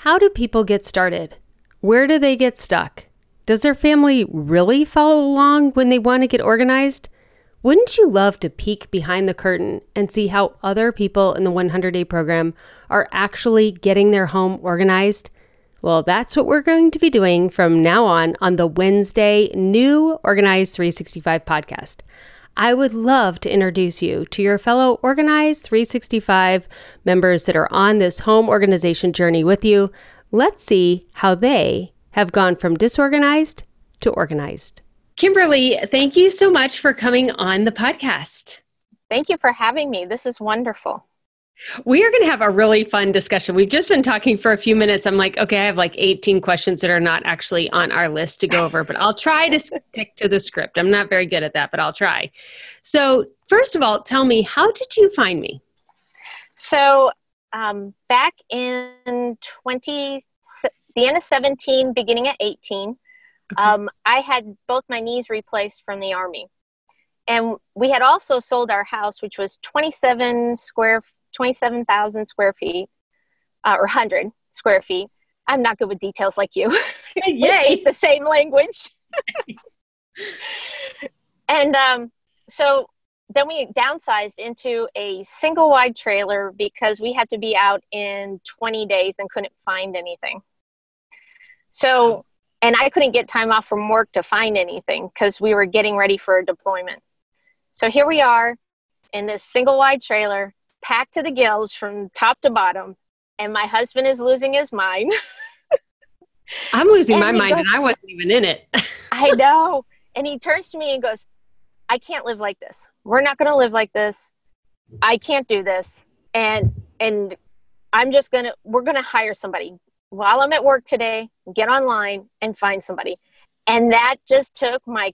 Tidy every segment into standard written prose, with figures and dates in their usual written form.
How do people get started? Where do they get stuck? Does their family really follow along when they want to get organized? Wouldn't you love to peek behind the curtain and see how other people in the 100-day program are actually getting their home organized? Well, that's what we're going to be doing from now on the Wednesday New Organized 365 podcast. I would love to introduce you to your fellow Organized 365 members that are on this home organization journey with you. Let's see how they have gone from disorganized to organized. Kimberly, thank you so much for coming on the podcast. Thank you for having me. This is wonderful. We are going to have a really fun discussion. We've just been talking for a few minutes. I'm like, okay, I have like 18 questions that are not actually on our list to go over, but I'll try to stick to the script. I'm not very good at that, but I'll try. So first of all, tell me, how did you find me? So back in the end of 17, beginning of 18, okay. I had both my knees replaced from the Army. And we had also sold our house, which was 27,000 square feet, or 100 square feet. I'm not good with details like you. We speak the same language. And so then we downsized into a single wide trailer because we had to be out in 20 days and couldn't find anything. So, and I couldn't get time off from work to find anything because we were getting ready for a deployment. So here we are in this single wide trailer, packed to the gills from top to bottom, and my husband is losing his mind. I'm losing my mind, and I wasn't even in it. I know. And he turns to me and goes, I can't live like this. We're not going to live like this. I can't do this. And we're going to hire somebody. While I'm at work today, get online and find somebody. And that just took my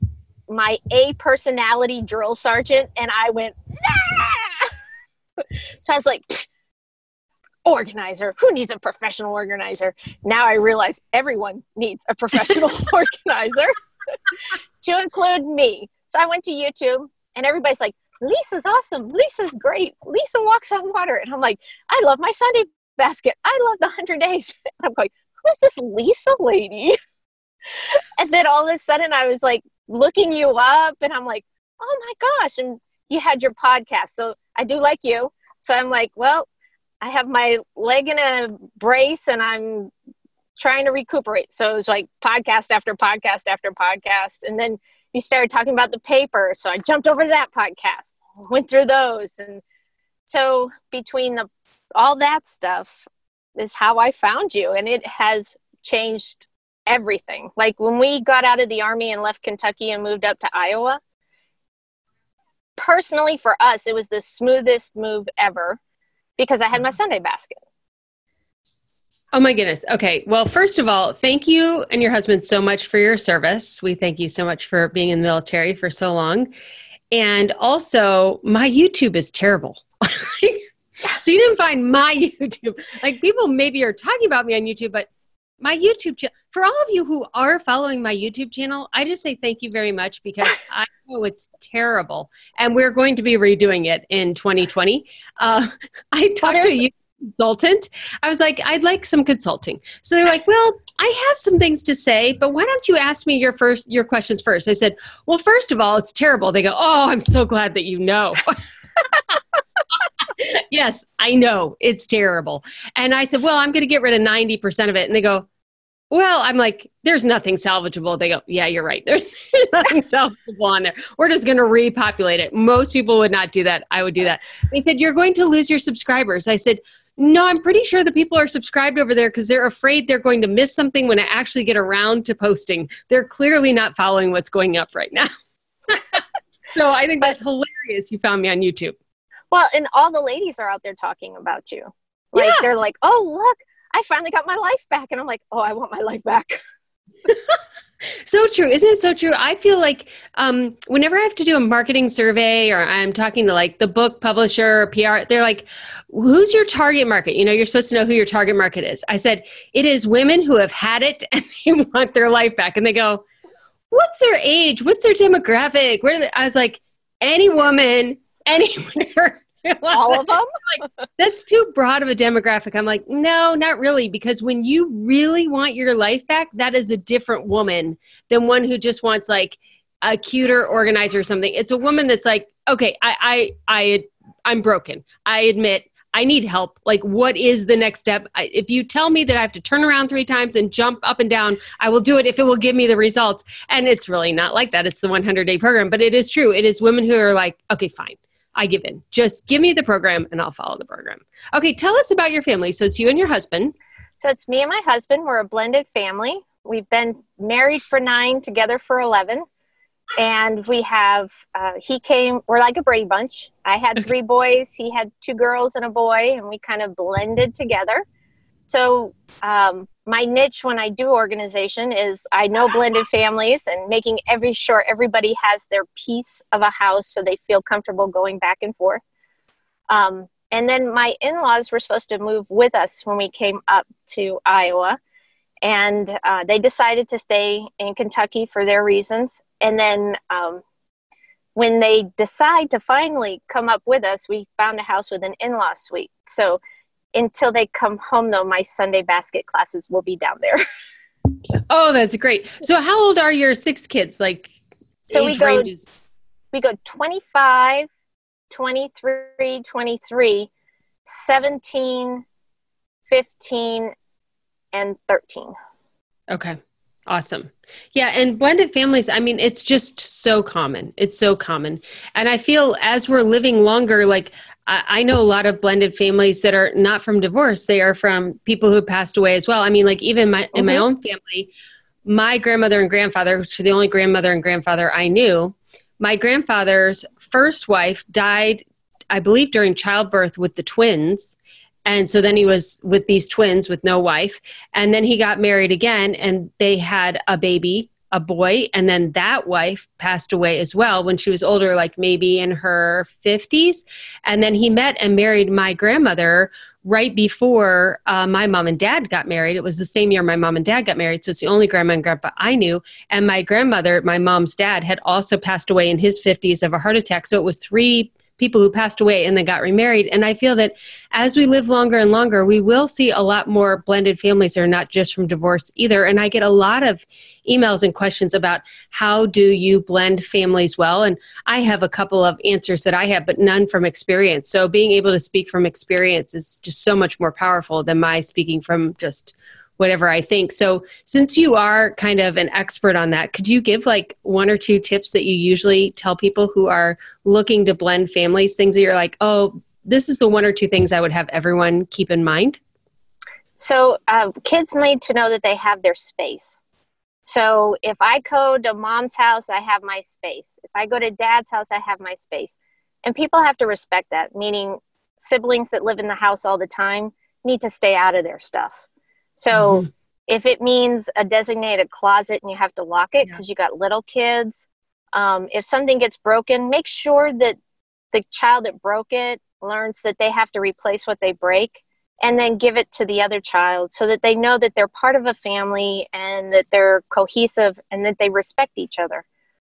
A personality drill sergeant, and I went, ah! So I was like, organizer, who needs a professional organizer? Now I realize everyone needs a professional organizer, to include me. So I went to YouTube, and everybody's like, Lisa's awesome. Lisa's great. Lisa walks on water. And I'm like, I love my Sunday basket. I love the 100 days. I'm going, who is this Lisa lady? And then all of a sudden I was like looking you up, and I'm like, oh my gosh. And you had your podcast. So I do like you. So I'm like, well, I have my leg in a brace and I'm trying to recuperate. So it was like podcast after podcast after podcast. And then you started talking about the paper. So I jumped over to that podcast, went through those. And so between all that stuff is how I found you. And it has changed everything. Like when we got out of the Army and left Kentucky and moved up to Iowa, personally for us, it was the smoothest move ever because I had my Sunday basket. Oh my goodness. Okay. Well, first of all, thank you and your husband so much for your service. We thank you so much for being in the military for so long. And also, my YouTube is terrible. So you didn't find my YouTube. Like people maybe are talking about me on YouTube, but my YouTube channel, for all of you who are following my YouTube channel, I just say thank you very much because I know it's terrible. And we're going to be redoing it in 2020. I talked to a YouTube consultant. I was like, I'd like some consulting. So they're like, well, I have some things to say, but why don't you ask me your questions first? I said, well, first of all, it's terrible. They go, oh, I'm so glad that you know. Yes, I know it's terrible. And I said, well, I'm going to get rid of 90% of it. And they go, well, I'm like, there's nothing salvageable. They go, yeah, you're right. There's nothing salvageable on there. We're just going to repopulate it. Most people would not do that. I would do that. They said, you're going to lose your subscribers. I said, no, I'm pretty sure the people are subscribed over there because they're afraid they're going to miss something when I actually get around to posting. They're clearly not following what's going up right now. So I think that's hilarious. You found me on YouTube. Well, and all the ladies are out there talking about you. Like, They're like, oh, look, I finally got my life back. And I'm like, oh, I want my life back. So true. Isn't it so true? I feel like whenever I have to do a marketing survey or I'm talking to like the book publisher or PR, they're like, who's your target market? You know, you're supposed to know who your target market is. I said, it is women who have had it and they want their life back. And they go, what's their age? What's their demographic? I was like, any woman, anywhere All of them? Like, that's too broad of a demographic. I'm like, no, not really. Because when you really want your life back, that is a different woman than one who just wants like a cuter organizer or something. It's a woman that's like, okay, I'm broken. I admit I need help. Like, what is the next step? If you tell me that I have to turn around 3 times and jump up and down, I will do it if it will give me the results. And it's really not like that. It's the 100-day program, but it is true. It is women who are like, okay, fine. I give in. Just give me the program and I'll follow the program. Okay, tell us about your family. So it's you and your husband. So it's me and my husband. We're a blended family. We've been married for 9, together for 11. And we have, we're like a Brady Bunch. I had 3 boys. He had 2 girls and a boy, and we kind of blended together. So my niche when I do organization is I know blended families and making sure everybody has their piece of a house so they feel comfortable going back and forth. And then my in-laws were supposed to move with us when we came up to Iowa. And they decided to stay in Kentucky for their reasons. And then when they decide to finally come up with us, we found a house with an in-law suite. So until they come home, though, my Sunday basket classes will be down there. Oh, that's great. So how old are your 6 kids? Like, so we go 25, 23, 23, 17, 15, and 13. Okay. Awesome. Yeah. And blended families, I mean, it's just so common. It's so common. And I feel as we're living longer, like I know a lot of blended families that are not from divorce. They are from people who passed away as well. I mean, like even in my own family, my grandmother and grandfather, which are the only grandmother and grandfather I knew, my grandfather's first wife died, I believe, during childbirth with the twins. And so then he was with these twins with no wife. And then he got married again and they had a baby, a boy. And then that wife passed away as well when she was older, like maybe in her 50s. And then he met and married my grandmother right before my mom and dad got married. It was the same year my mom and dad got married. So it's the only grandma and grandpa I knew. And my grandmother, my mom's dad, had also passed away in his 50s of a heart attack. So it was 3 people who passed away and then got remarried. And I feel that as we live longer and longer, we will see a lot more blended families that are not just from divorce either. And I get a lot of emails and questions about how do you blend families well? And I have a couple of answers that I have, but none from experience. So being able to speak from experience is just so much more powerful than my speaking from just whatever I think. So since you are kind of an expert on that, could you give like 1 or 2 tips that you usually tell people who are looking to blend families, things that you're like, oh, this is the 1 or 2 things I would have everyone keep in mind? So kids need to know that they have their space. So if I go to mom's house, I have my space. If I go to dad's house, I have my space. And people have to respect that, meaning siblings that live in the house all the time need to stay out of their stuff. So if it means a designated closet and you have to lock it because you got little kids, if something gets broken, make sure that the child that broke it learns that they have to replace what they break and then give it to the other child so that they know that they're part of a family and that they're cohesive and that they respect each other.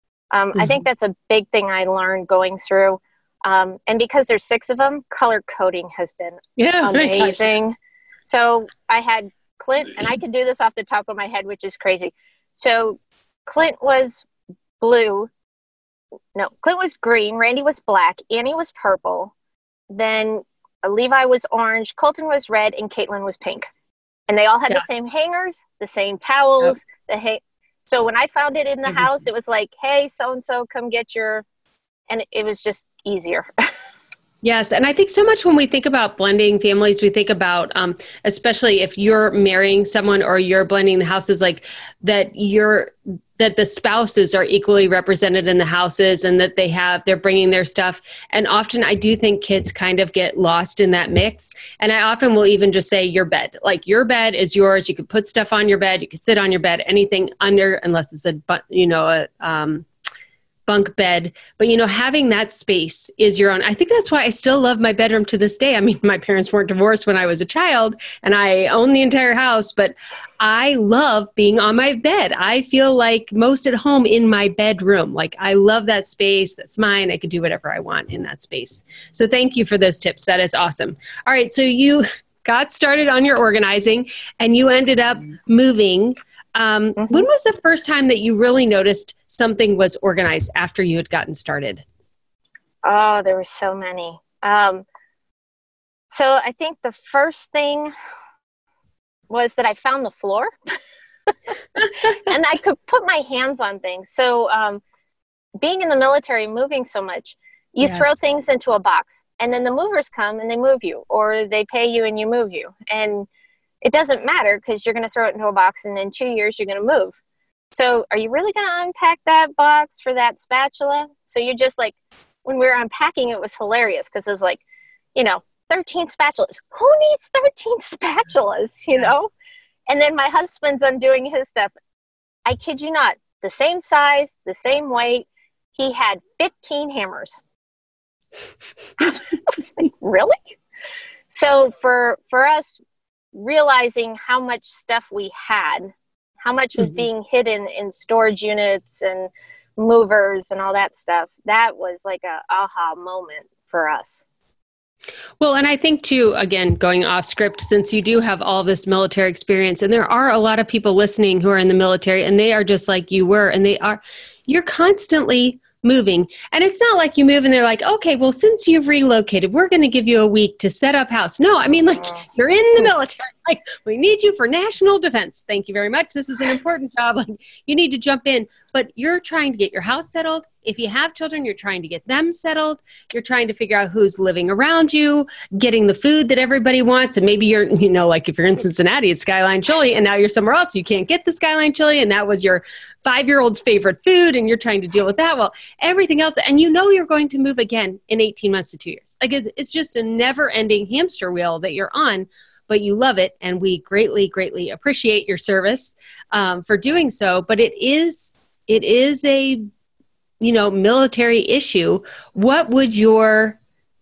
I think that's a big thing I learned going through. And because there's 6 of them, color coding has been amazing. So I had Clint, and I can do this off the top of my head, which is crazy. So Clint was blue. No, Clint was green. Randy was black. Annie was purple. Then Levi was orange. Colton was red. And Caitlin was pink. And they all had the same hangers, the same towels. So when I found it in the house, it was like, hey, so-and-so, come get your... And it was just easier. Yes. And I think so much when we think about blending families, we think about, especially if you're marrying someone or you're blending the houses, like that the spouses are equally represented in the houses and that they're bringing their stuff. And often I do think kids kind of get lost in that mix. And I often will even just say your bed, like your bed is yours. You could put stuff on your bed. You could sit on your bed, anything under, unless it's bunk bed, but having that space is your own. I think that's why I still love my bedroom to this day. I mean, my parents weren't divorced when I was a child and I own the entire house, but I love being on my bed. I feel like most at home in my bedroom. Like I love that space. That's mine. I could do whatever I want in that space. So thank you for those tips. That is awesome. All right. So you got started on your organizing and you ended up moving. When was the first time that you really noticed something was organized after you had gotten started? Oh, there were so many. So I think the first thing was that I found the floor and I could put my hands on things. So being in the military, moving so much, you throw things into a box and then the movers come and they move you, or they pay you and you move you. And it doesn't matter because you're going to throw it into a box and in 2 years you're going to move. So are you really going to unpack that box for that spatula? So you're just like, when we were unpacking, it was hilarious because it was like, 13 spatulas. Who needs 13 spatulas, And then my husband's undoing his stuff. I kid you not, the same size, the same weight. He had 15 hammers. I was like, really? So for us, realizing how much stuff we had, how much was being hidden in storage units and movers and all that stuff, that was like a aha moment for us. Well, and I think too, again, going off script, since you do have all this military experience, and there are a lot of people listening who are in the military and they are just like you were, and you're constantly moving. And it's not like you move and they're like, okay, well, since you've relocated, we're going to give you a week to set up house. No, I mean, like you're in the military. Like we need you for national defense. Thank you very much. This is an important job. Like you need to jump in, but you're trying to get your house settled. If you have children, you're trying to get them settled. You're trying to figure out who's living around you, getting the food that everybody wants. And maybe you're, like if you're in Cincinnati, it's Skyline Chili, and now you're somewhere else. You can't get the Skyline Chili, and that was your 5-year-old's favorite food, and you're trying to deal with that. Well, everything else, and you're going to move again in 18 months to 2 years. Like it's just a never-ending hamster wheel that you're on, but you love it, and we greatly, greatly appreciate your service for doing so. But it is a military issue. What would your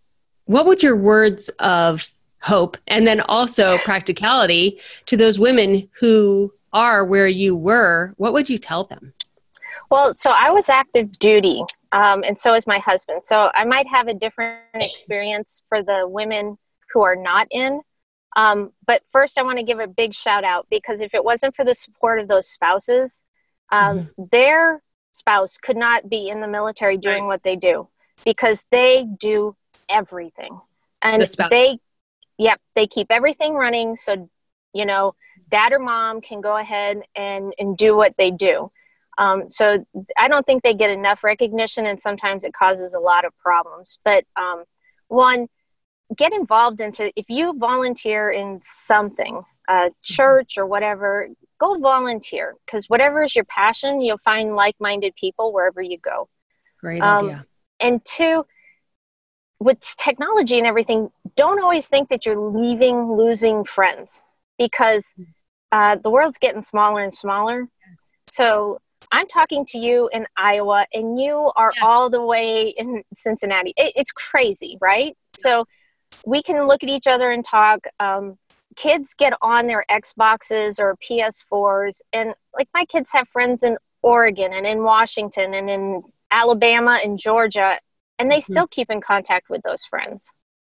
words of hope and then also practicality to those women who are where you were, what would you tell them? Well, so I was active duty, and so is my husband. So I might have a different experience for the women who are not in. But first I want to give a big shout out, because if it wasn't for the support of those spouses, their spouse could not be in the military doing what they do, because they do everything. And they keep everything running. So, dad or mom can go ahead and do what they do. So I don't think they get enough recognition, and sometimes it causes a lot of problems. But one, get involved if you volunteer in something, church or whatever, go volunteer, because whatever is your passion, you'll find like-minded people wherever you go. Great idea. And two, with technology and everything, don't always think that you're losing friends, because the world's getting smaller and smaller. So I'm talking to you in Iowa and you are all the way in Cincinnati. It's crazy, right? So we can look at each other and talk. Kids get on their Xboxes or PS4s, and like my kids have friends in Oregon and in Washington and in Alabama and Georgia, and they still keep in contact with those friends.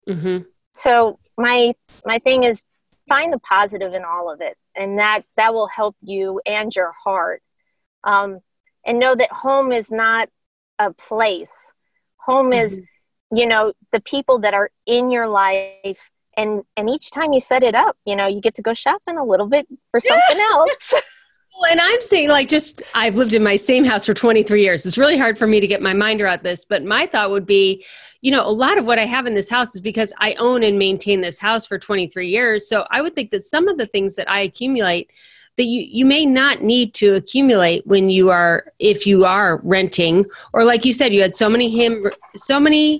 So my thing is, find the positive in all of it, and that will help you and your heart. And know that home is not a place. Home is, the people that are in your life. And each time you set it up, you get to go shopping a little bit for something else. Well, and I'm saying I've lived in my same house for 23 years. It's really hard for me to get my mind around this, but my thought would be, a lot of what I have in this house is because I own and maintain this house for 23 years. So I would think that some of the things that I accumulate that you may not need to accumulate if you are renting, or like you said, you had so many hammers, so many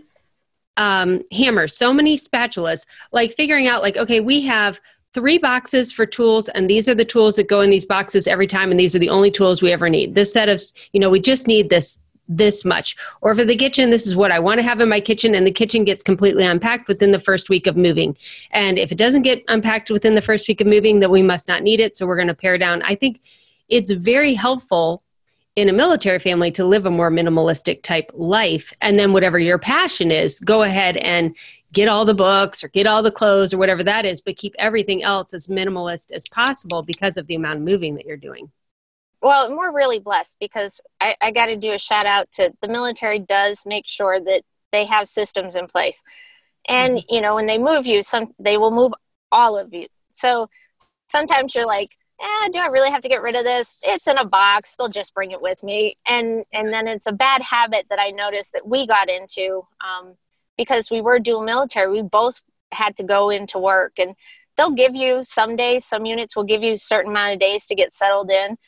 spatulas, like figuring out okay, we have 3 boxes for tools, and these are the tools that go in these boxes every time, and these are the only tools we ever need. This set of, we just need this this much. Or for the kitchen, this is what I want to have in my kitchen, and the kitchen gets completely unpacked within the first week of moving. And if it doesn't get unpacked within the first week of moving, then we must not need it. So we're going to pare down. I think it's very helpful in a military family to live a more minimalistic type life. And then whatever your passion is, go ahead and get all the books or get all the clothes or whatever that is, but keep everything else as minimalist as possible because of the amount of moving that you're doing. Well, we're really blessed because I got to do a shout out to the military does make sure that they have systems in place. And, you know, when they move you, they will move all of you. So sometimes you're like, do I really have to get rid of this? It's in a box. They'll just bring it with me. And then it's a bad habit that I noticed that we got into because we were dual military. We both had to go into work, and they'll give you some days, some units will give you a certain amount of days to get settled in.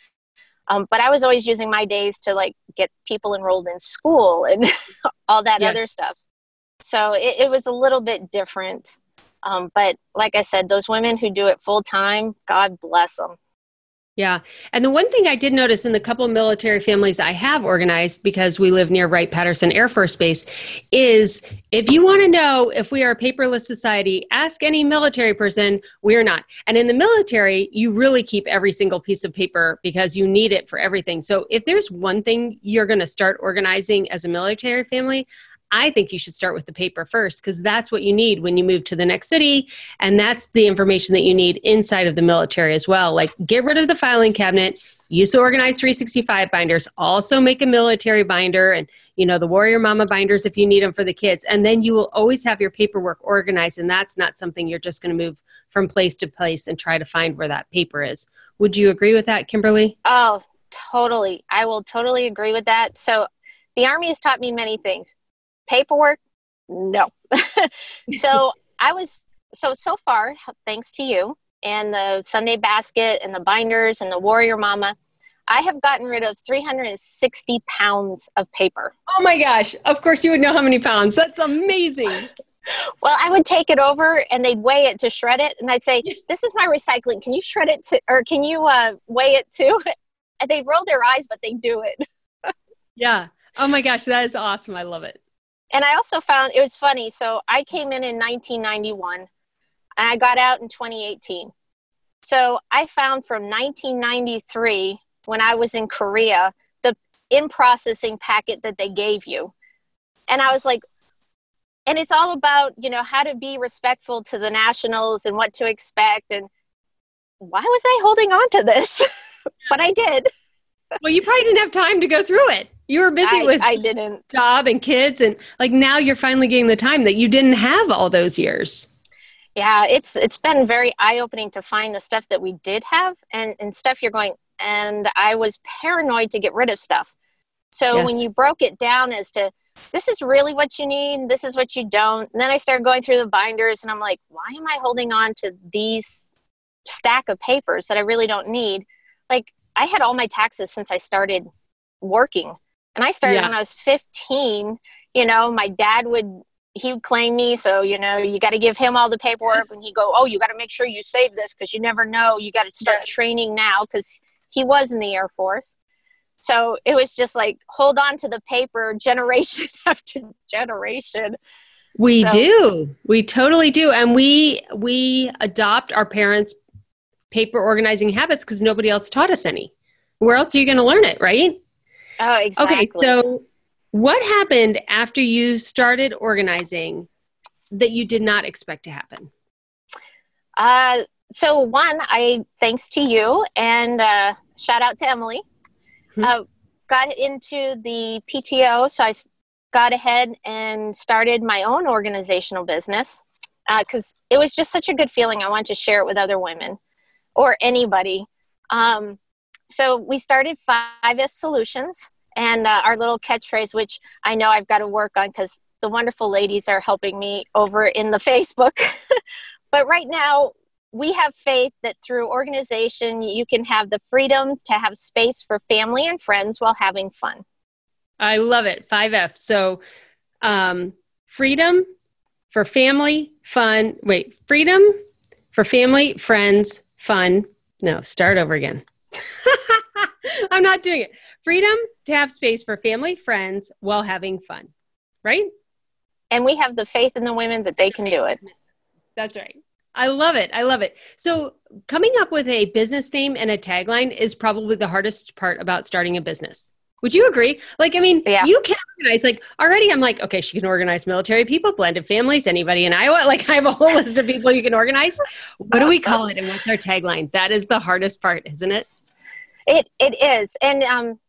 But I was always using my days to like get people enrolled in school and all that other stuff. So it was a little bit different. But like I said, those women who do it full time, God bless them. Yeah. And the one thing I did notice in the couple of military families I have organized, because we live near Wright-Patterson Air Force Base, is if you want to know if we are a paperless society, ask any military person. We are not. And in the military, you really keep every single piece of paper because you need it for everything. So if there's one thing you're going to start organizing as a military family, I think you should start with the paper first, because that's what you need when you move to the next city. And that's the information that you need inside of the military as well. Like, get rid of the filing cabinet, use the Organized 365 binders, also make a military binder and, you know, the Warrior Mama binders if you need them for the kids. And then you will always have your paperwork organized. And that's not something you're just going to move from place to place and try to find where that paper is. Would you agree with that, Kimberly? Oh, totally. I will totally agree with that. So the Army has taught me many things. Paperwork, no. So so far, thanks to you and the Sunday basket and the binders and the Warrior Mama, I have gotten rid of 360 pounds of paper. Oh my gosh. Of course you would know how many pounds. That's amazing. Well, I would take it over and they'd weigh it to shred it. And I'd say, this is my recycling. Can you shred it or can you weigh it too? And they'd roll their eyes, but they do it. Yeah. Oh my gosh. That is awesome. I love it. And I also found, it was funny. So I came in 1991 and I got out in 2018. So I found from 1993, when I was in Korea, the in-processing packet that they gave you. And I was like, and it's all about, you know, how to be respectful to the nationals and what to expect. And why was I holding on to this? But I did. Well, you probably didn't have time to go through it. You were busy with I didn't. Job and kids, and like now you're finally getting the time that you didn't have all those years. Yeah, it's been very eye-opening to find the stuff that we did have and stuff you're going, and I was paranoid to get rid of stuff. So when you broke it down as to this is really what you need, this is what you don't, and then I started going through the binders and I'm like, why am I holding on to these stack of papers that I really don't need? Like, I had all my taxes since I started working. And I started when I was 15, you know, my dad he would claim me. So, you know, you got to give him all the paperwork and he'd go, oh, you got to make sure you save this because you never know. You got to start training now because he was in the Air Force. So it was just like, hold on to the paper generation after generation. We do. We totally do. And we adopt our parents' paper organizing habits because nobody else taught us any. Where else are you going to learn it, right? Oh, exactly. Okay, so what happened after you started organizing that you did not expect to happen? So one, thanks to you and shout out to Emily, got into the PTO. So I got ahead and started my own organizational business because it was just such a good feeling. I wanted to share it with other women or anybody. So we started 5F Solutions and our little catchphrase, which I know I've got to work on because the wonderful ladies are helping me over in the Facebook. But right now, we have faith that through organization, you can have the freedom to have space for family and friends while having fun. I love it. 5F. So freedom for family, fun. Wait, freedom for family, friends, fun. No, start over again. I'm not doing it. freedom to have space for family, friends while having fun, right? And we have the faith in the women that they can do it. That's right. I love it. I love it. So coming up with a business name and a tagline is probably the hardest part about starting a business. Would you agree? Like, I mean, you can organize, like already I'm like, okay, she can organize military people, blended families, anybody in Iowa. Like I have a whole list of people you can organize. What do we call it? And what's our tagline? That is the hardest part, isn't it? It is. And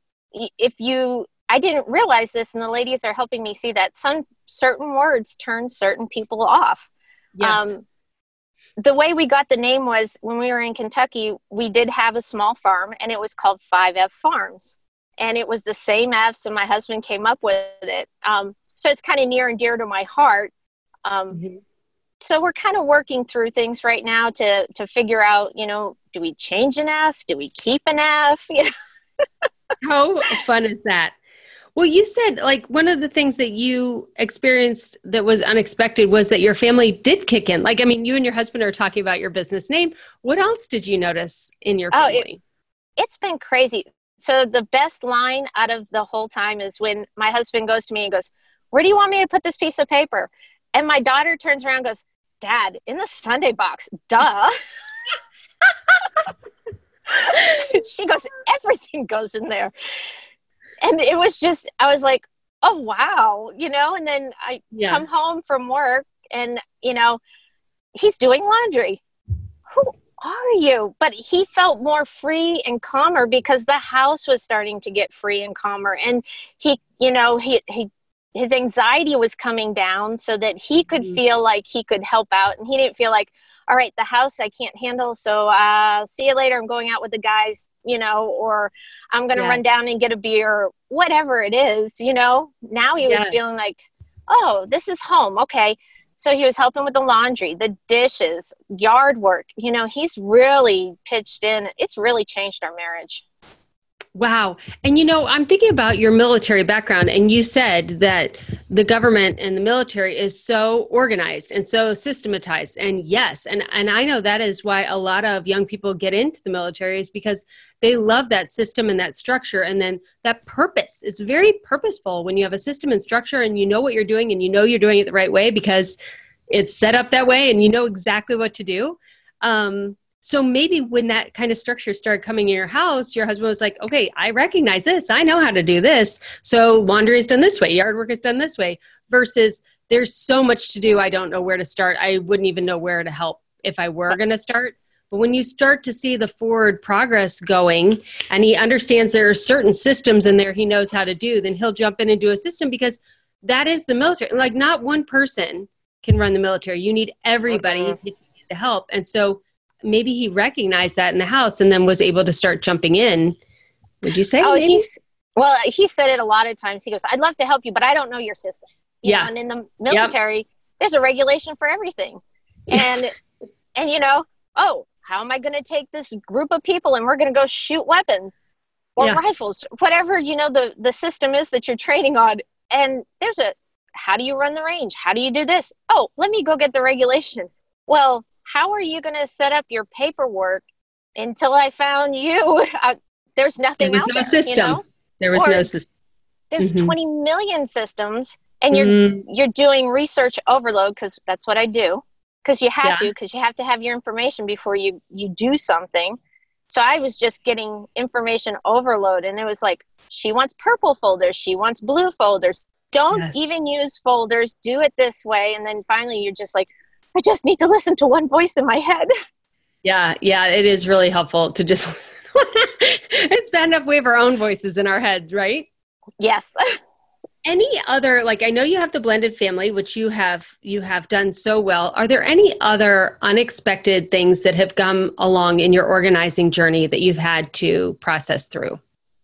I didn't realize this, and the ladies are helping me see that some certain words turn certain people off. Yes. The way we got the name was when we were in Kentucky, we did have a small farm, and it was called 5F Farms. And it was the same F's, and my husband came up with it. So it's kind of near and dear to my heart. So we're kind of working through things right now to figure out, do we change an F? Do we keep an F? How fun is that? Well, you said like one of the things that you experienced that was unexpected was that your family did kick in. Like, I mean, you and your husband are talking about your business name. What else did you notice in your family? It's been crazy. So the best line out of the whole time is when my husband goes to me and goes, "Where do you want me to put this piece of paper?" And my daughter turns around and goes, "Dad, in the Sunday box, duh." She goes, "Everything goes in there." And it was just, I was like, oh, wow, and then I come home from work and, he's doing laundry. Who are you? But he felt more free and calmer because the house was starting to get free and calmer. And he his anxiety was coming down so that he could feel like he could help out. And he didn't feel like, all right, the house I can't handle, so see you later. I'm going out with the guys, or I'm going to run down and get a beer, whatever it is, Now he was feeling like, oh, this is home. Okay. So he was helping with the laundry, the dishes, yard work. He's really pitched in. It's really changed our marriage. Wow. And I'm thinking about your military background, and you said that the government and the military is so organized and so systematized. And yes, and I know that is why a lot of young people get into the military, is because they love that system and that structure. And then that purpose is very purposeful when you have a system and structure and you know what you're doing and you're doing it the right way because it's set up that way and you know exactly what to do. So maybe when that kind of structure started coming in your house, your husband was like, okay, I recognize this. I know how to do this. So laundry is done this way. Yard work is done this way, versus there's so much to do. I don't know where to start. I wouldn't even know where to help if I were going to start. But when you start to see the forward progress going and he understands there are certain systems in there he knows how to do, then he'll jump in and do a system, because that is the military. Like not one person can run the military. You need everybody to help. And so maybe he recognized that in the house and then was able to start jumping in. Would you say? Oh, he said it a lot of times. He goes, "I'd love to help you, but I don't know your system." You know, and in the military, there's a regulation for everything. And, oh, how am I going to take this group of people and we're going to go shoot weapons or rifles, whatever, the system is that you're training on. And there's how do you run the range? How do you do this? Oh, let me go get the regulations. Well, how are you going to set up your paperwork until I found you? There's nothing out there. There was no system. There was no system. There's 20 million systems, and you're doing research overload, because that's what I do, because you have to have your information before you do something. So I was just getting information overload, and it was like, she wants purple folders. She wants blue folders. Don't even use folders. Do it this way. And then finally you're just like, I just need to listen to one voice in my head. Yeah, it is really helpful to just listen. It's bad enough we have our own voices in our heads, right? Yes. Any other, like, I know you have the blended family, which you have done so well. Are there any other unexpected things that have come along in your organizing journey that you've had to process through?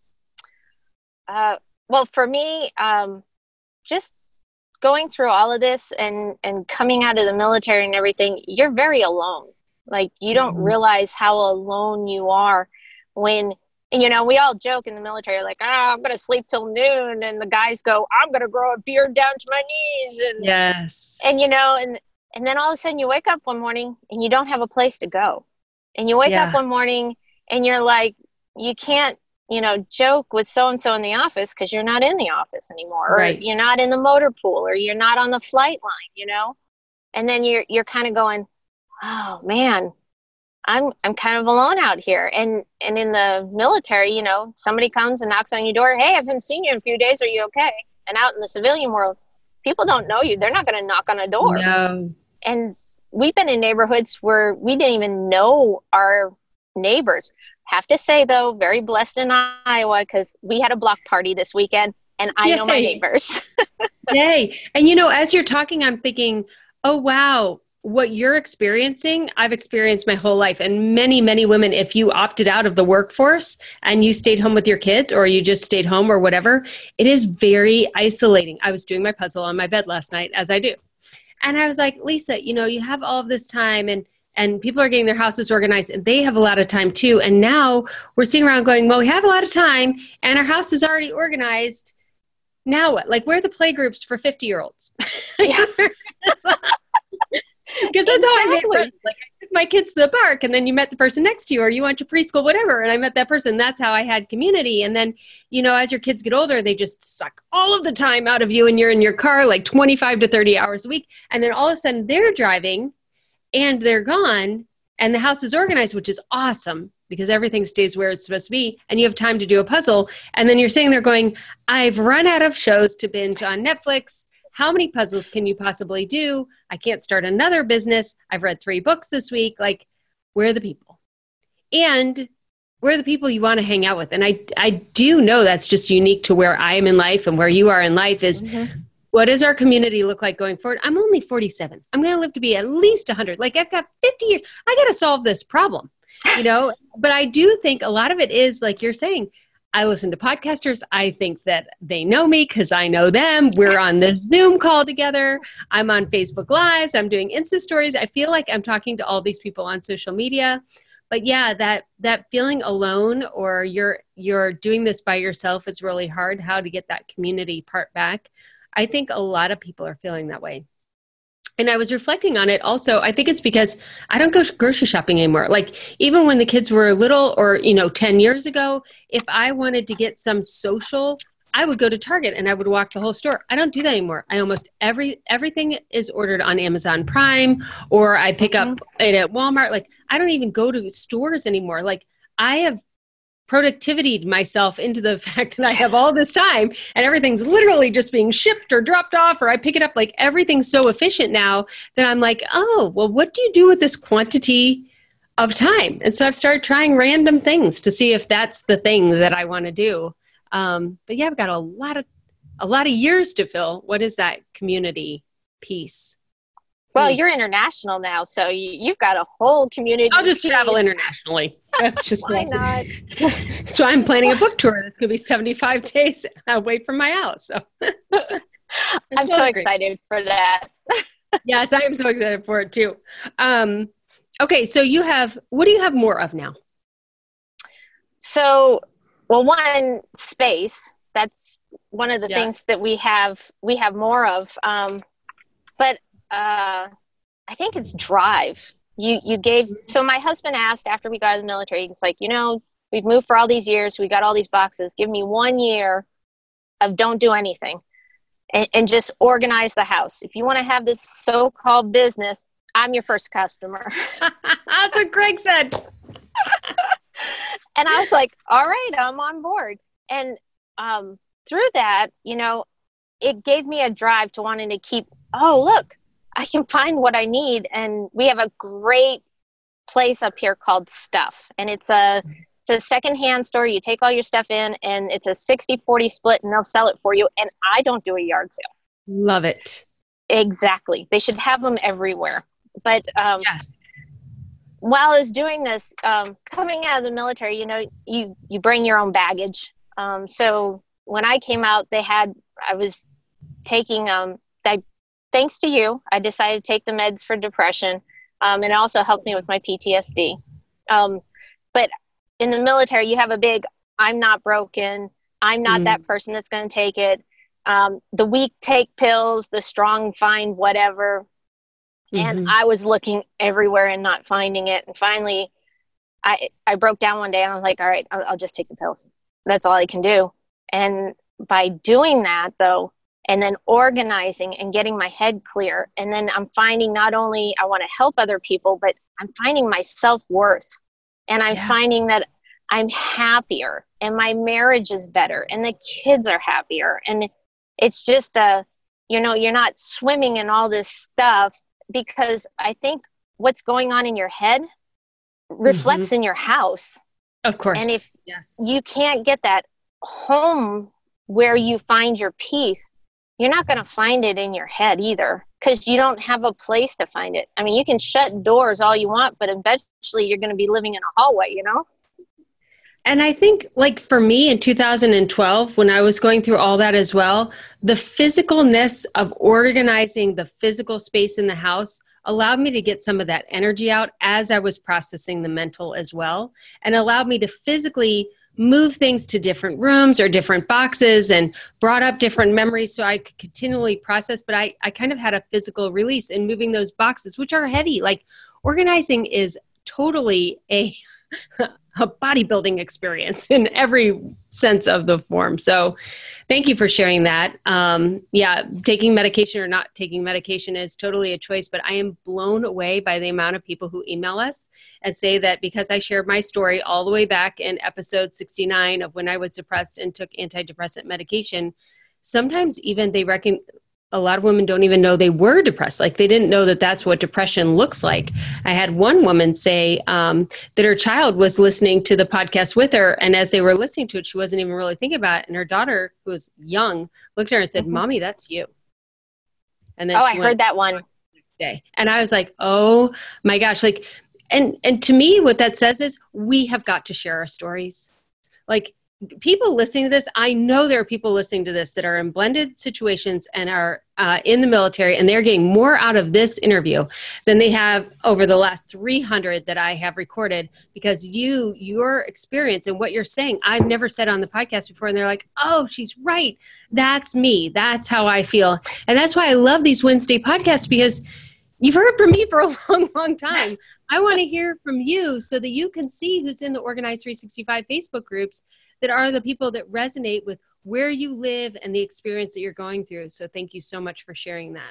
Well, for me, just going through all of this and coming out of the military and everything, you're very alone. Like, you don't realize how alone you are when, and we all joke in the military, like, I'm going to sleep till noon. And the guys go, I'm going to grow a beard down to my knees. And, and then all of a sudden you wake up one morning and you don't have a place to go. And you wake up one morning and you're like, you can't joke with so-and-so in the office because you're not in the office anymore, or Right. you're not in the motor pool, or you're not on the flight line, and then you're kind of going, oh man, I'm kind of alone out here. And in the military, somebody comes and knocks on your door. Hey, I haven't seen you in a few days. Are you okay? And out in the civilian world, people don't know you. They're not going to knock on a door. No. And we've been in neighborhoods where we didn't even know our neighbors. Have to say though, very blessed in Iowa because we had a block party this weekend and I know my neighbors. Yay. And as you're talking, I'm thinking, oh, wow, what you're experiencing, I've experienced my whole life. And many, many women, if you opted out of the workforce and you stayed home with your kids or you just stayed home or whatever, it is very isolating. I was doing my puzzle on my bed last night, as I do. And I was like, Lisa, you have all of this time and people are getting their houses organized and they have a lot of time too. And now we're sitting around going, well, we have a lot of time and our house is already organized. Now what? Like, where are the play groups for 50-year-olds? Yeah. Because that's how I made friends. Like, I took my kids to the park and then you met the person next to you or you went to preschool, whatever. And I met that person. That's how I had community. And then, as your kids get older, they just suck all of the time out of you and you're in your car like 25 to 30 hours a week. And then all of a sudden they're driving and they're gone and the house is organized, which is awesome because everything stays where it's supposed to be and you have time to do a puzzle. And then you're sitting there going, I've run out of shows to binge on Netflix. How many puzzles can you possibly do? I can't start another business. I've read 3 books this week. Like, where are the people? And where are the people you want to hang out with? And I do know that's just unique to where I am in life and where you are in life is what does our community look like going forward? I'm only 47. I'm going to live to be at least 100. Like, I've got 50 years. I got to solve this problem, But I do think a lot of it is like you're saying, I listen to podcasters. I think that they know me because I know them. We're on this Zoom call together. I'm on Facebook Lives. I'm doing Insta stories. I feel like I'm talking to all these people on social media. But yeah, that feeling alone or you're doing this by yourself is really hard. How to get that community part back. I think a lot of people are feeling that way. And I was reflecting on it also. I think it's because I don't go grocery shopping anymore. Like even when the kids were little or, 10 years ago, if I wanted to get some social, I would go to Target and I would walk the whole store. I don't do that anymore. I almost everything is ordered on Amazon Prime or I pick up it at Walmart. Like I don't even go to stores anymore. Like I have productivity myself into the fact that I have all this time and everything's literally just being shipped or dropped off or I pick it up. Like everything's so efficient now that I'm like, oh, well, what do you do with this quantity of time? And so I've started trying random things to see if that's the thing that I want to do. But yeah, I've got a lot of years to fill. What is that community piece? Well, you're international now, so you've got a whole community. I'll just travel internationally. That's just why not? So I'm planning a book tour that's going to be 75 days away from my house. So I'm so excited for that. Yes, I am so excited for it too. Okay, so what do you have more of now? So, well, one, space. That's one of the things that we have more of. But I think it's drive. So my husband asked after we got out of the military, he's like, we've moved for all these years. We got all these boxes. Give me 1 year of don't do anything and just organize the house. If you want to have this so-called business, I'm your first customer. That's what Greg said. And I was like, all right, I'm on board. And through that, it gave me a drive to wanting to keep, look, I can find what I need. And we have a great place up here called Stuff. And it's a secondhand store. You take all your stuff in and it's a 60-40 split and they'll sell it for you. And I don't do a yard sale. Love it. Exactly. They should have them everywhere. But yes. While I was doing this, coming out of the military, you bring your own baggage. So when I came out, I was taking, thanks to you, I decided to take the meds for depression. And it also helped me with my PTSD. But in the military, you have a big, I'm not broken. I'm not that person that's going to take it. The weak take pills, the strong find whatever. And I was looking everywhere and not finding it. And finally, I broke down one day and I was like, all right, I'll just take the pills. That's all I can do. And by doing that though, and then organizing and getting my head clear, and then I'm finding not only I want to help other people, but I'm finding my self-worth, and I'm finding that I'm happier and my marriage is better and the kids are happier. And it's just you're not swimming in all this stuff, because I think what's going on in your head reflects in your house. Of course. And if you can't get that home where you find your peace, you're not going to find it in your head either, because you don't have a place to find it. I mean, you can shut doors all you want, but eventually you're going to be living in a hallway, you know? And I think, like, for me in 2012, when I was going through all that as well, the physicalness of organizing the physical space in the house allowed me to get some of that energy out as I was processing the mental as well, and allowed me to physically move things to different rooms or different boxes and brought up different memories so I could continually process. But I kind of had a physical release in moving those boxes, which are heavy. Like, organizing is totally a bodybuilding experience in every sense of the form. So thank you for sharing that. Taking medication or not taking medication is totally a choice, but I am blown away by the amount of people who email us and say that because I shared my story all the way back in episode 69 of when I was depressed and took antidepressant medication, sometimes even they reckon a lot of women don't even know they were depressed. Like, they didn't know that that's what depression looks like. I had one woman say that her child was listening to the podcast with her, and as they were listening to it, she wasn't even really thinking about it. And her daughter, who was young, looked at her and said, "Mommy, that's you." And then I heard that one next day. And I was like, oh my gosh. Like, and to me, what that says is we have got to share our stories. Like, people listening to this, I know there are people listening to this that are in blended situations and are in the military, and they're getting more out of this interview than they have over the last 300 that I have recorded, because your experience and what you're saying, I've never said on the podcast before. And they're like, oh, she's right. That's me. That's how I feel. And that's why I love these Wednesday podcasts, because you've heard from me for a long, long time. I want to hear from you so that you can see who's in the Organize 365 Facebook groups that are the people that resonate with where you live and the experience that you're going through. So thank you so much for sharing that.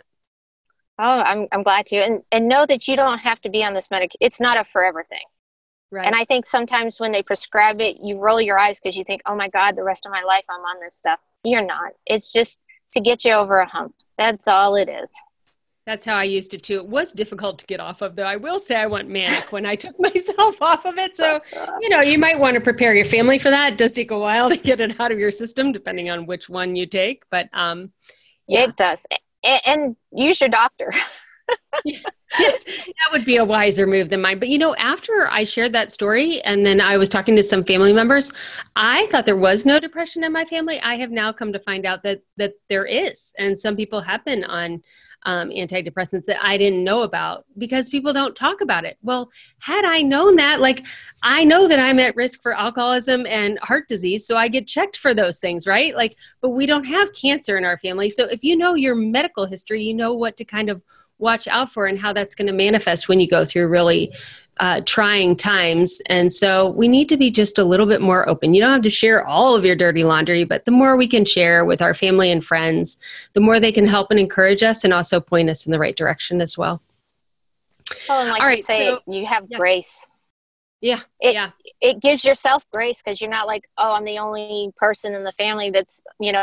Oh, I'm glad to. And know that you don't have to be on this medication. It's not a forever thing. Right. And I think sometimes when they prescribe it, you roll your eyes because you think, oh my God, the rest of my life I'm on this stuff. You're not. It's just to get you over a hump. That's all it is. That's how I used it too. It was difficult to get off of, though. I will say I went manic when I took myself off of it. So, you might want to prepare your family for that. It does take a while to get it out of your system, depending on which one you take. But It does. And use your doctor. Yes, that would be a wiser move than mine. But, after I shared that story and then I was talking to some family members, I thought there was no depression in my family. I have now come to find out that there is. And some people have been on antidepressants that I didn't know about because people don't talk about it. Well, had I known that, I know that I'm at risk for alcoholism and heart disease, so I get checked for those things, right? But we don't have cancer in our family. So if you know your medical history, you know what to kind of watch out for and how that's going to manifest when you go through really trying times. And so we need to be just a little bit more open. You don't have to share all of your dirty laundry, but the more we can share with our family and friends, the more they can help and encourage us and also point us in the right direction as well. Well, and like you say, you have grace. Yeah. It gives yourself grace because you're not like, oh, I'm the only person in the family that's,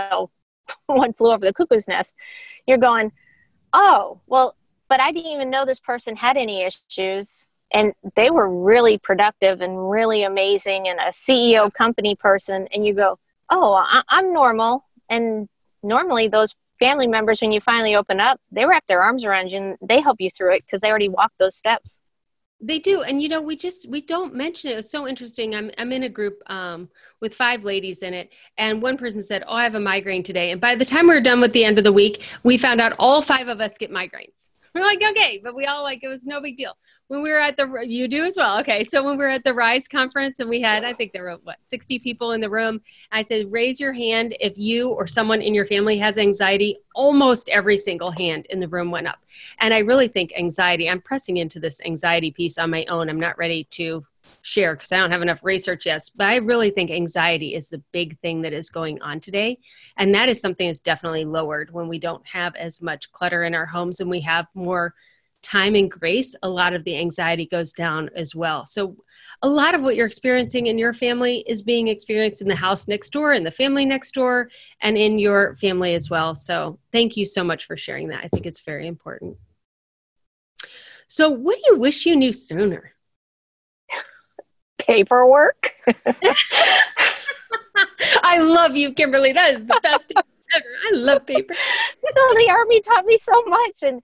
one flew over the cuckoo's nest. You're going, oh, well, but I didn't even know this person had any issues. And they were really productive and really amazing and a CEO company person. And you go, oh, I'm normal. And normally those family members, when you finally open up, they wrap their arms around you and they help you through it because they already walked those steps. They do. And, we don't mention it. It was so interesting. I'm in a group with 5 ladies in it. And one person said, oh, I have a migraine today. And by the time we were done with the end of the week, we found out all 5 of us get migraines. We're like, okay, but we all it was no big deal. When we were at you do as well. Okay. So when we were at the RISE conference and we had, I think there were 60 people in the room. I said, raise your hand if you or someone in your family has anxiety. Almost every single hand in the room went up. And I really think anxiety, I'm pressing into this anxiety piece on my own. I'm not ready to share because I don't have enough research yet, but I really think anxiety is the big thing that is going on today. And that is something that's definitely lowered when we don't have as much clutter in our homes and we have more time and grace. A lot of the anxiety goes down as well. So a lot of what you're experiencing in your family is being experienced in the house next door, in the family next door, and in your family as well. So thank you so much for sharing that. I think it's very important. So what do you wish you knew sooner? Paperwork. I love you, Kimberly. That is the best thing ever. I love paper. The Army taught me so much. And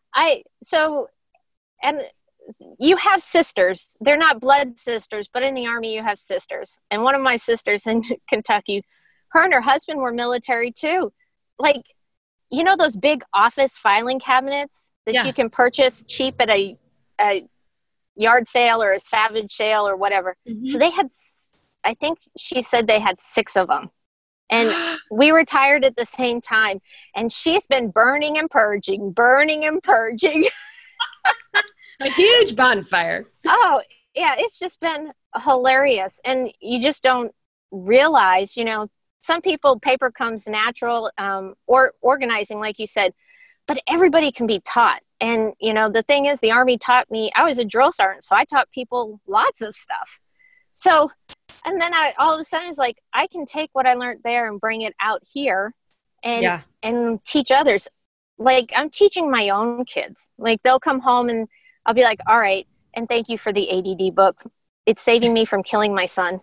you have sisters. They're not blood sisters, but in the Army you have sisters. And one of my sisters in Kentucky, her and her husband were military too. Like, you know, those big office filing cabinets that you can purchase cheap at a yard sale or a Savage sale or whatever. Mm-hmm. So they had, I think she said they had 6 of them. And we retired at the same time. And she's been burning and purging. A huge bonfire. Oh, yeah. It's just been hilarious. And you just don't realize, you know, some people, paper comes natural, or organizing, like you said, but everybody can be taught. And, you know, the thing is, the Army taught me, I was a drill sergeant, so I taught people lots of stuff. So, and then all of a sudden, it's like, I can take what I learned there and bring it out here and teach others. Like, I'm teaching my own kids. Like, they'll come home and I'll be like, all right, and thank you for the ADD book. It's saving me from killing my son.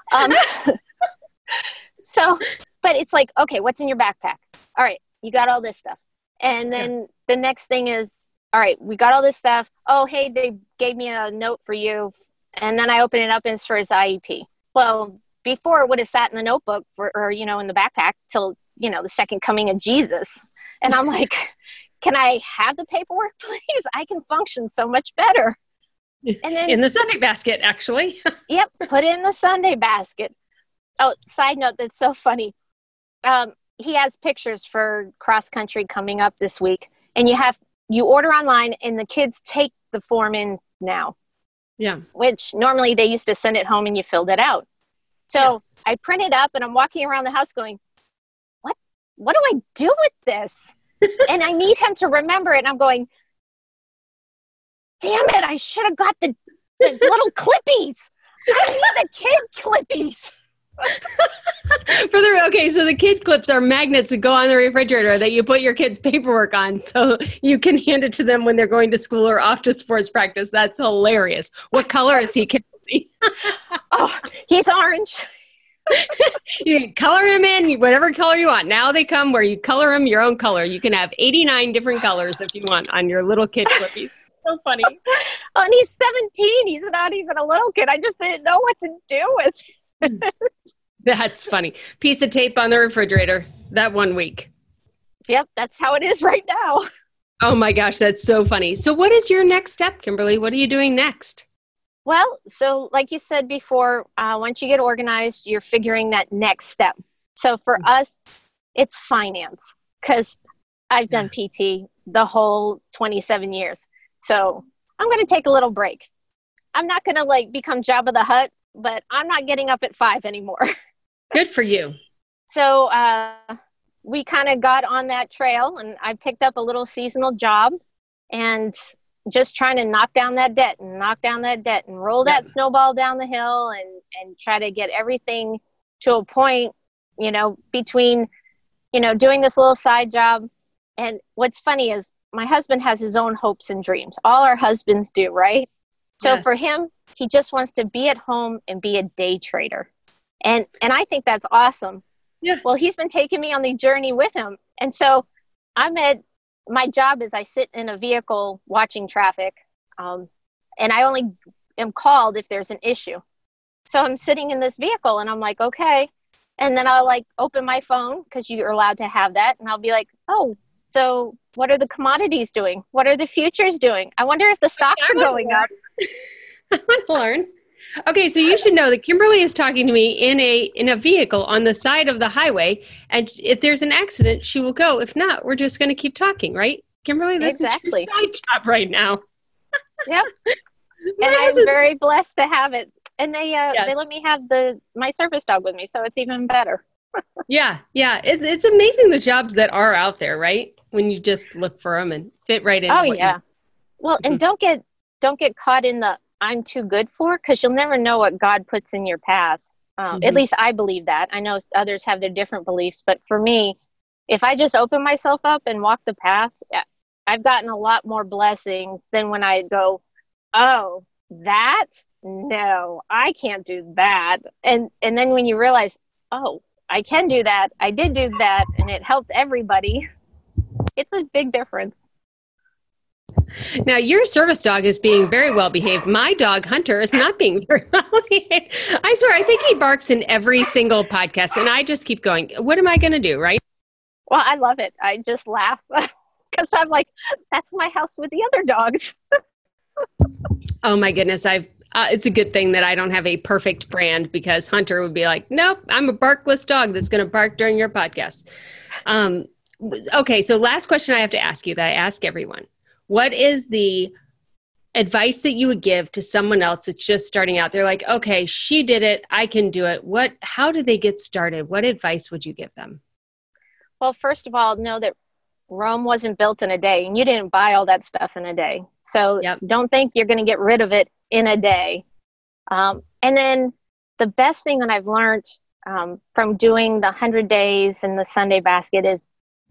So, but it's like, okay, what's in your backpack? All right, you got all this stuff. And then the next thing is, all right, we got all this stuff. Oh, hey, they gave me a note for you. And then I open it up and it's for his IEP. Well, before it would have sat in the notebook or, you know, in the backpack till, you know, the second coming of Jesus. And I'm like, can I have the paperwork, please? I can function so much better. And then in the Sunday basket, actually. Yep. Put it in the Sunday basket. Oh, side note, that's so funny. He has pictures for cross country coming up this week, and you order online and the kids take the form in now. Yeah. Which normally they used to send it home and you filled it out. So I print it up and I'm walking around the house going, what do I do with this? And I need him to remember it. And I'm going, damn it, I should have got the little clippies. I need the kid clippies. Okay, so the kids clips are magnets that go on the refrigerator that you put your kids' paperwork on so you can hand it to them when they're going to school or off to sports practice. That's hilarious. What color is he, Kimberly? Oh, he's orange. You can color him in whatever color you want. Now they come where you color him your own color. You can have 89 different colors if you want on your little kid clippies. So funny. Oh, and he's 17. He's not even a little kid. I just didn't know what to do with it. That's funny. Piece of tape on the refrigerator that 1 week. Yep, that's how it is right now. Oh my gosh, that's so funny. So what is your next step, Kimberly? What are you doing next? Well, so like you said before, once you get organized, you're figuring that next step. So for us, it's finance, because I've done PT the whole 27 years. So I'm going to take a little break. I'm not going to like become Jabba the Hutt, but I'm not getting up at 5 anymore. Good for you. So we kind of got on that trail, and I picked up a little seasonal job and just trying to knock down that debt and roll that snowball down the hill and try to get everything to a point, you know, between, you know, doing this little side job. And what's funny is my husband has his own hopes and dreams. All our husbands do, right? So for him, he just wants to be at home and be a day trader. And I think that's awesome. Yeah. Well, he's been taking me on the journey with him. And so my job is I sit in a vehicle watching traffic. And I only am called if there's an issue. So I'm sitting in this vehicle and I'm like, okay. And then I'll like open my phone because you're allowed to have that. And I'll be like, oh, so what are the commodities doing? What are the futures doing? I wonder if the stocks are going up. I want to learn. Okay, so you should know that Kimberly is talking to me in a vehicle on the side of the highway, and if there's an accident, she will go. If not, we're just going to keep talking, right? Kimberly, this is your side job right now. Yep. And I'm very blessed to have it. And they let me have my service dog with me, so it's even better. Yeah. It's amazing the jobs that are out there, right? When you just look for them and fit right in. Well, and don't get caught in the I'm too good for, because you'll never know what God puts in your path. At least I believe that. I know others have their different beliefs, but for me, if I just open myself up and walk the path, I've gotten a lot more blessings than when I go, oh, that? No, I can't do that. And then when you realize, oh, I can do that. I did do that, and it helped everybody. It's a big difference. Now, your service dog is being very well behaved. My dog, Hunter, is not being very well behaved. I swear, I think he barks in every single podcast, and I just keep going, what am I going to do, right? Well, I love it. I just laugh because I'm like, that's my house with the other dogs. Oh, my goodness. It's a good thing that I don't have a perfect brand, because Hunter would be like, nope, I'm a barkless dog that's going to bark during your podcast. Okay, so last question I have to ask you that I ask everyone. What is the advice that you would give to someone else that's just starting out? They're like, okay, she did it, I can do it. How do they get started? What advice would you give them? Well, first of all, know that Rome wasn't built in a day, and you didn't buy all that stuff in a day. So Don't think you're going to get rid of it in a day. And then the best thing that I've learned from doing the 100 days and the Sunday basket is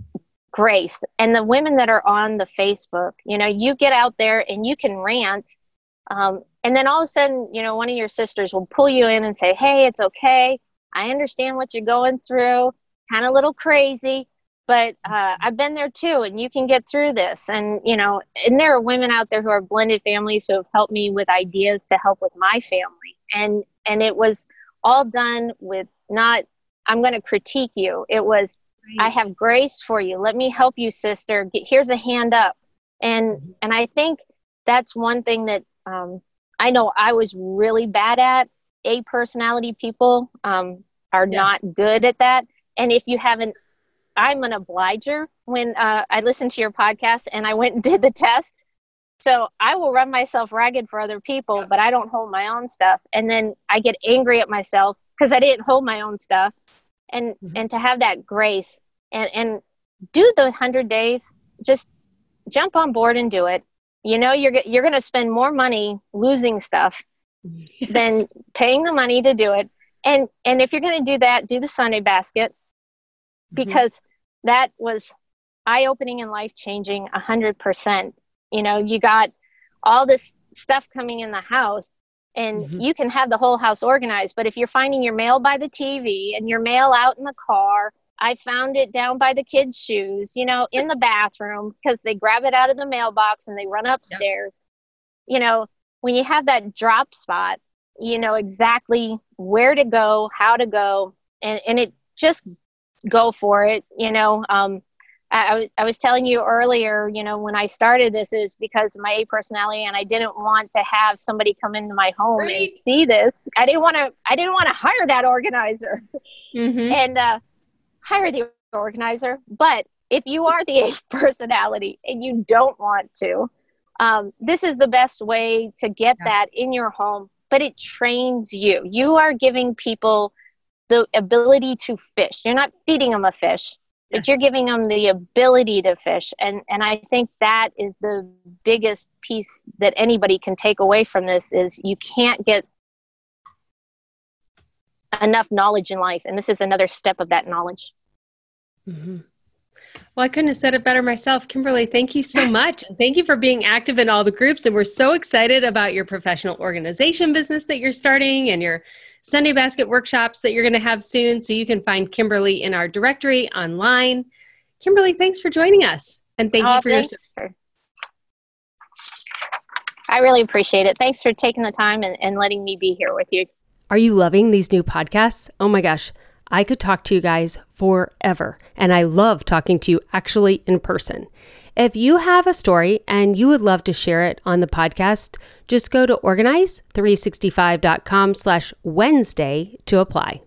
grace. And the women that are on the Facebook, you get out there and you can rant. And then all of a sudden, one of your sisters will pull you in and say, hey, it's okay. I understand what you're going through. Kind of a little crazy, but I've been there too, and you can get through this. And, and there are women out there who are blended families who have helped me with ideas to help with my family. And it was all done with not, I'm going to critique you. It was, I have grace for you. Let me help you, sister. Here's a hand up. And I think that's one thing that I know I was really bad at. A personality people are not good at that. And if you haven't, I'm an obliger. When I listened to your podcast and I went and did the test. So I will run myself ragged for other people, but I don't hold my own stuff. And then I get angry at myself because I didn't hold my own stuff. And to have that grace and do the 100 days, just jump on board and do it. You're going to spend more money losing stuff than paying the money to do it. And if you're going to do that, do the Sunday basket, because that was eye-opening and life-changing 100%. You got all this stuff coming in the house, and you can have the whole house organized. But if you're finding your mail by the TV and your mail out in the car, I found it down by the kids' shoes, in the bathroom, because they grab it out of the mailbox and they run upstairs. When you have that drop spot, you know exactly where to go, how to go, and it just go for it. I was telling you earlier, when I started this is because of my A personality, and I didn't want to have somebody come into my home and see this. I didn't want to hire that organizer and hire the organizer. But if you are the A personality and you don't want to, this is the best way to get that in your home. But it trains you. You are giving people the ability to fish. You're not feeding them a fish, but you're giving them the ability to fish. And I think that is the biggest piece that anybody can take away from this is you can't get enough knowledge in life. And this is another step of that knowledge. Well, I couldn't have said it better myself. Kimberly, thank you so much. Thank you for being active in all the groups. And we're so excited about your professional organization business that you're starting and your Sunday basket workshops that you're going to have soon. So you can find Kimberly in our directory online. Kimberly, thanks for joining us. And thank you for your support. I really appreciate it. Thanks for taking the time and letting me be here with you. Are you loving these new podcasts? Oh my gosh. I could talk to you guys forever, and I love talking to you actually in person. If you have a story and you would love to share it on the podcast, just go to organize365.com/Wednesday to apply.